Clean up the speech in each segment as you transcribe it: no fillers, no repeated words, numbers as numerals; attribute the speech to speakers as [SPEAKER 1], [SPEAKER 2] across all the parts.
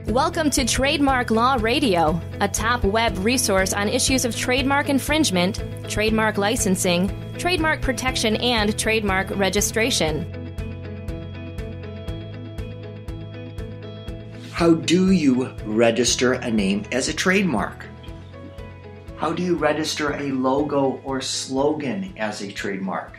[SPEAKER 1] Welcome to Trademark Law Radio, a top web resource on issues of trademark infringement, trademark licensing, trademark protection, and trademark registration.
[SPEAKER 2] How do you register a name as a trademark? How do you register a logo or slogan as a trademark?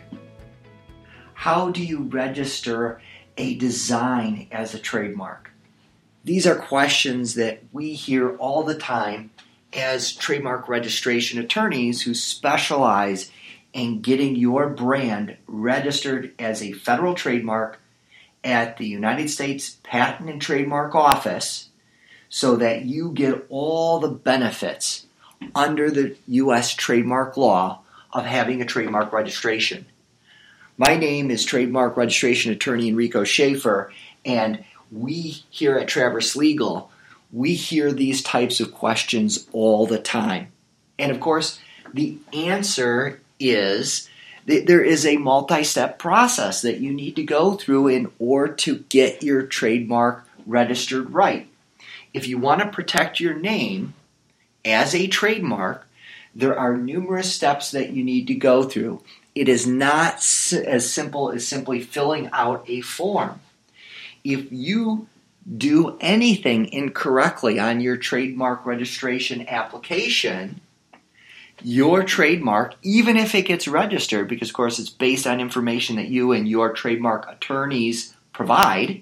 [SPEAKER 2] How do you register a design as a trademark? These are questions that we hear all the time as trademark registration attorneys who specialize in getting your brand registered as a federal trademark at the United States Patent and Trademark Office so that you get all the benefits under the U.S. trademark law of having a trademark registration. My name is trademark registration attorney Enrico Schaefer, and we here at Traverse Legal, we hear these types of questions all the time. And of course, the answer is that there is a multi-step process that you need to go through in order to get your trademark registered right. If you want to protect your name as a trademark, there are numerous steps that you need to go through. It is not as simple as simply filling out a form. If you do anything incorrectly on your trademark registration application, your trademark, even if it gets registered, because of course it's based on information that you and your trademark attorneys provide,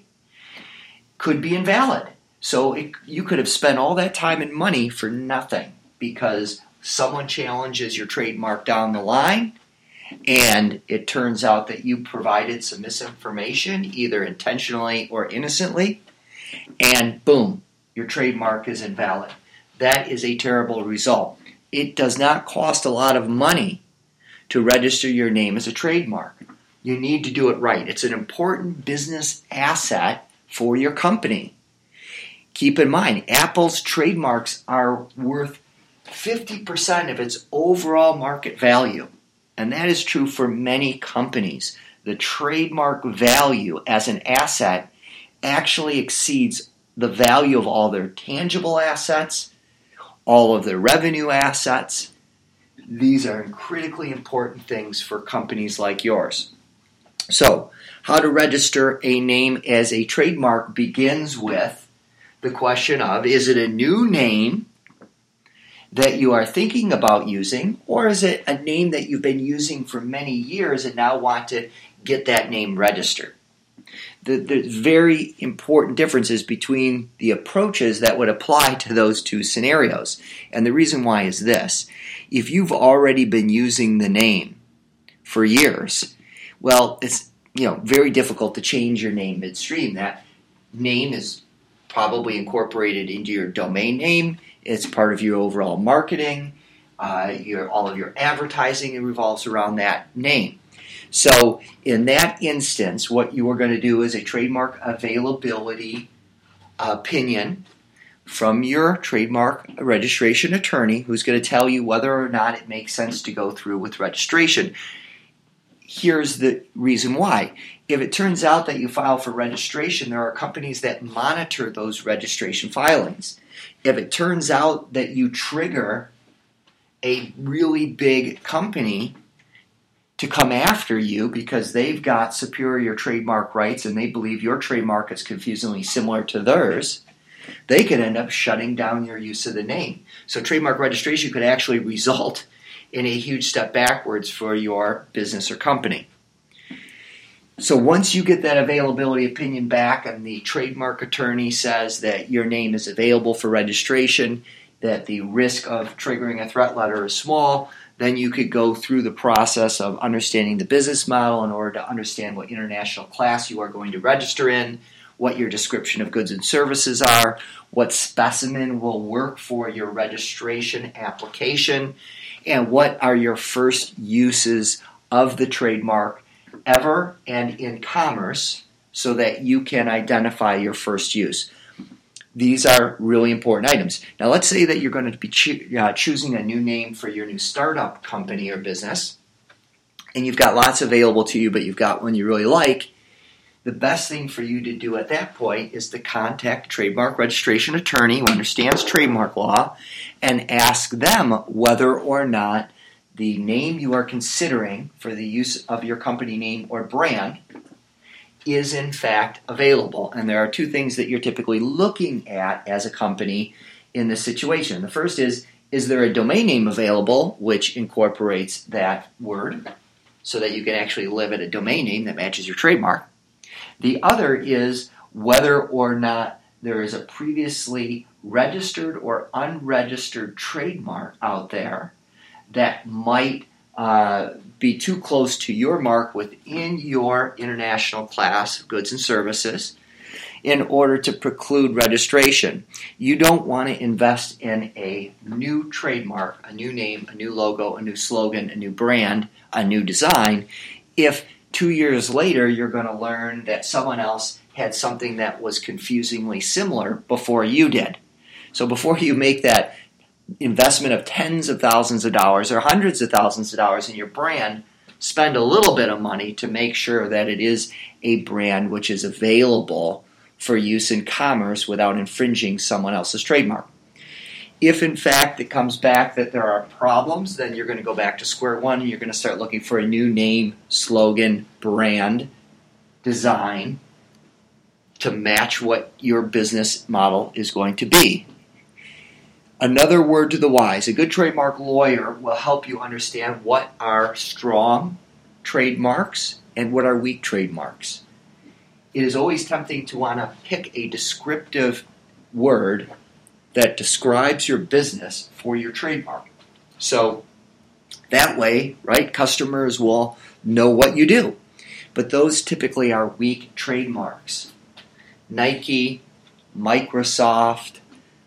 [SPEAKER 2] could be invalid. So you could have spent all that time and money for nothing because someone challenges your trademark down the line, and it turns out that you provided some misinformation, either intentionally or innocently, and boom, your trademark is invalid. That is a terrible result. It does not cost a lot of money to register your name as a trademark. You need to do it right. It's an important business asset for your company. Keep in mind, Apple's trademarks are worth 50% of its overall market value. And that is true for many companies. The trademark value as an asset actually exceeds the value of all their tangible assets, all of their revenue assets. These are critically important things for companies like yours. So, how to register a name as a trademark begins with the question of, is it a new name that you are thinking about using, or is it a name that you've been using for many years and now want to get that name registered? There's very important differences between the approaches that would apply to those two scenarios. And the reason why is this. If you've already been using the name for years, well, it's very difficult to change your name midstream. That name is probably incorporated into your domain name. It's part of your overall marketing. All of your advertising revolves around that name. So in that instance, what you are going to do is a trademark availability opinion from your trademark registration attorney who's going to tell you whether or not it makes sense to go through with registration. Here's the reason why. If it turns out that you file for registration, there are companies that monitor those registration filings. If it turns out that you trigger a really big company to come after you because they've got superior trademark rights and they believe your trademark is confusingly similar to theirs, they could end up shutting down your use of the name. So trademark registration could actually result in a huge step backwards for your business or company. So once you get that availability opinion back and the trademark attorney says that your name is available for registration, that the risk of triggering a threat letter is small, then you could go through the process of understanding the business model in order to understand what international class you are going to register in, what your description of goods and services are, what specimen will work for your registration application, and what are your first uses of the trademark ever and in commerce so that you can identify your first use. These are really important items. Now let's say that you're going to be choosing a new name for your new startup company or business, and you've got lots available to you, but you've got one you really like. the best thing for you to do at that point is to contact a trademark registration attorney who understands trademark law and ask them whether or not the name you are considering for the use of your company name or brand is in fact available. And there are two things that you're typically looking at as a company in this situation. The first is there a domain name available which incorporates that word so that you can actually live at a domain name that matches your trademark? The other is whether or not there is a previously registered or unregistered trademark out there that might be too close to your mark within your international class of goods and services in order to preclude registration. You don't want to invest in a new trademark, a new name, a new logo, a new slogan, a new brand, a new design, if 2 years later you're going to learn that someone else had something that was confusingly similar before you did. So before you make that investment of tens of thousands of dollars or hundreds of thousands of dollars in your brand, spend a little bit of money to make sure that it is a brand which is available for use in commerce without infringing someone else's trademark. If in fact it comes back that there are problems, then you're going to go back to square one and you're going to start looking for a new name, slogan, brand, design to match what your business model is going to be. Another word to the wise, a good trademark lawyer will help you understand what are strong trademarks and what are weak trademarks. It is always tempting to want to pick a descriptive word that describes your business for your trademark. So that way, right, customers will know what you do. But those typically are weak trademarks. Nike, Microsoft,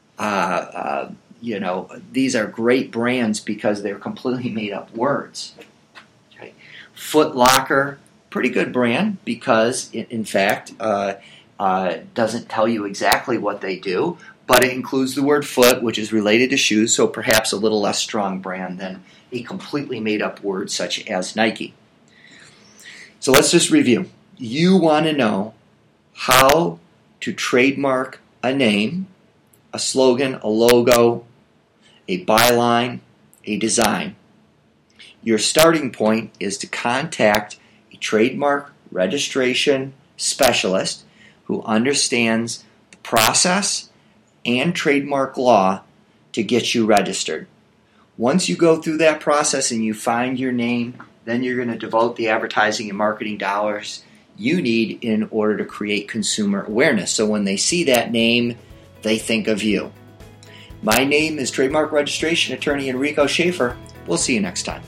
[SPEAKER 2] these are great brands because they're completely made up words. Okay. Foot Locker, pretty good brand because it, in fact, doesn't tell you exactly what they do, but it includes the word foot, which is related to shoes, so perhaps a little less strong brand than a completely made up word such as Nike. So let's just review. You want to know how to trademark a name, a slogan, a logo, a byline, a design. Your starting point is to contact a trademark registration specialist who understands the process and trademark law to get you registered. Once you go through that process and you find your name, then you're going to devote the advertising and marketing dollars you need in order to create consumer awareness. So when they see that name, they think of you. My name is Trademark Registration Attorney Enrico Schaefer. We'll see you next time.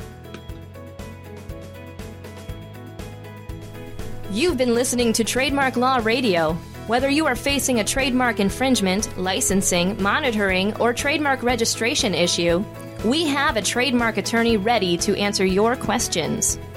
[SPEAKER 1] You've been listening to Trademark Law Radio. Whether you are facing a trademark infringement, licensing, monitoring, or trademark registration issue, we have a trademark attorney ready to answer your questions.